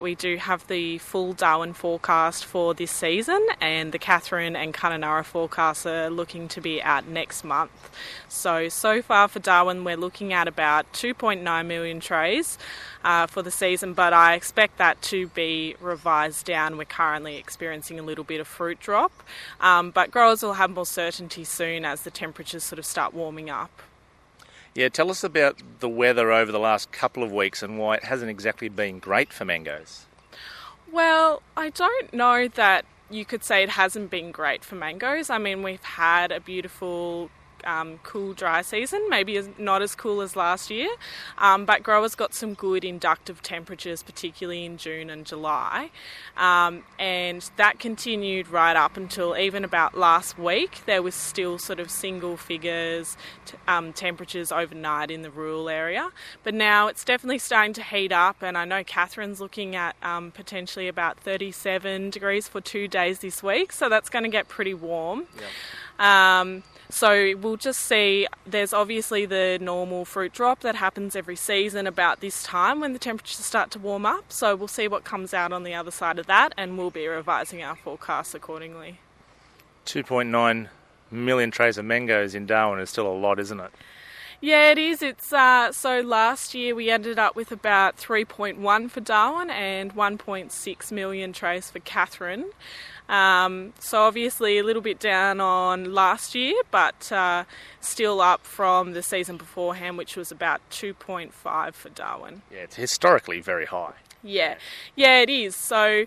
We do have the full Darwin forecast for this season, and the Katherine and Kununurra forecasts are looking to be out next month. So far for Darwin, we're looking at about 2.9 million trays for the season, but I expect that to be revised down. We're currently experiencing a little bit of fruit drop, but growers will have more certainty soon as the temperatures sort of start warming up. Yeah, tell us about the weather over the last couple of weeks and why it hasn't exactly been great for mangoes. Well, I don't know that you could say it hasn't been great for mangoes. I mean, we've had a beautiful cool dry season, maybe not as cool as last year, but growers got some good inductive temperatures, particularly in June and July, and that continued right up until even about last week. There was still sort of single figures temperatures overnight in the rural area, but now it's definitely starting to heat up, and I know Catherine's looking at potentially about 37 degrees for 2 days this week, so that's going to get pretty warm. Yep. So we'll just see. There's obviously the normal fruit drop that happens every season about this time when the temperatures start to warm up. So we'll see what comes out on the other side of that, and we'll be revising our forecasts accordingly. 2.9 million trays of mangoes in Darwin is still a lot, isn't it? Yeah, it is. It's so last year we ended up with about 3.1 for Darwin and 1.6 million trays for Katherine. So obviously a little bit down on last year, but still up from the season beforehand, which was about 2.5 for Darwin. Yeah, it's historically very high. Yeah, it is. So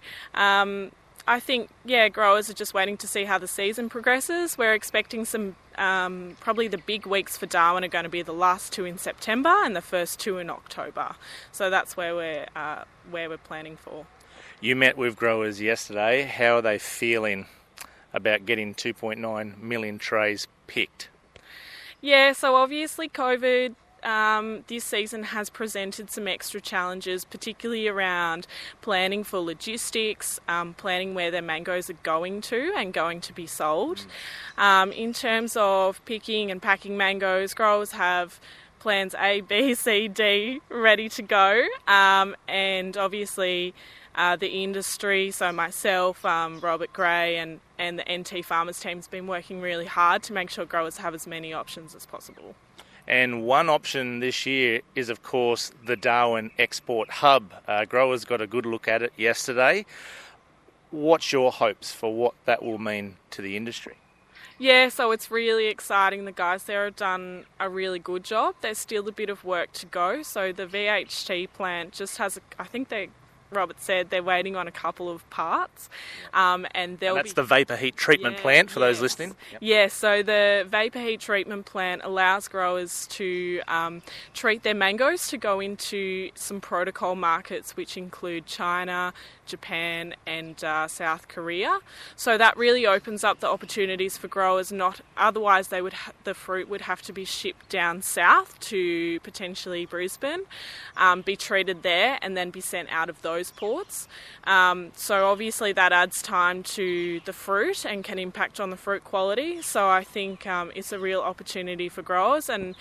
I think, growers are just waiting to see how the season progresses. We're expecting some, probably the big weeks for Darwin are going to be the last 2 in September and the first 2 in October. So that's where we're planning for. You met with growers yesterday. How are they feeling about getting 2.9 million trays picked? Yeah, so obviously COVID this season has presented some extra challenges, particularly around planning for logistics, planning where their mangoes are going to and going to be sold. In terms of picking and packing mangoes, growers have plans A, B, C, D ready to go, and obviously the industry, so myself, Robert Gray and the NT Farmers team has been working really hard to make sure growers have as many options as possible. And one option this year is, of course, the Darwin Export Hub. Growers got a good look at it yesterday. What's your hopes for what that will mean to the industry? Yeah, so it's really exciting. The guys there have done a really good job. There's still a bit of work to go. So the VHT plant just has, Robert said they're waiting on a couple of parts, and that's the vapour heat treatment plant for those listening. Yep. Yeah, so the vapour heat treatment plant allows growers to treat their mangoes to go into some protocol markets, which include China, Japan and South Korea. So that really opens up the opportunities for growers. Otherwise the fruit would have to be shipped down south to potentially Brisbane, be treated there and then be sent out of those ports. So obviously that adds time to the fruit and can impact on the fruit quality. So I think it's a real opportunity for growers and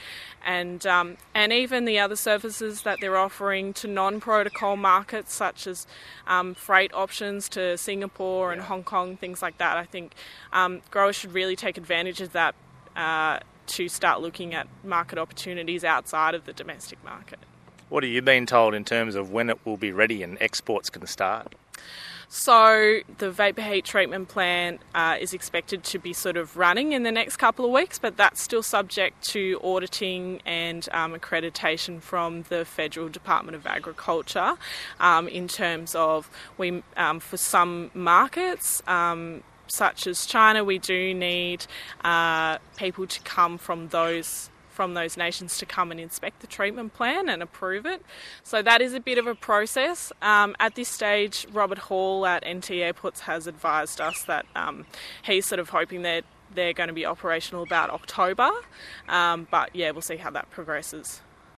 even the other services that they're offering to non-protocol markets such as freight options to Singapore and Hong Kong, things like that. I think growers should really take advantage of that to start looking at market opportunities outside of the domestic market. What have you been told in terms of when it will be ready and exports can start? So the vapour heat treatment plant is expected to be sort of running in the next couple of weeks, but that's still subject to auditing and accreditation from the Federal Department of Agriculture in terms of for some markets, such as China, we do need people to come from those nations to come and inspect the treatment plan and approve it. So that is a bit of a process. At this stage, Robert Hall at NT Airports has advised us that he's sort of hoping that they're going to be operational about October. But yeah, we'll see how that progresses.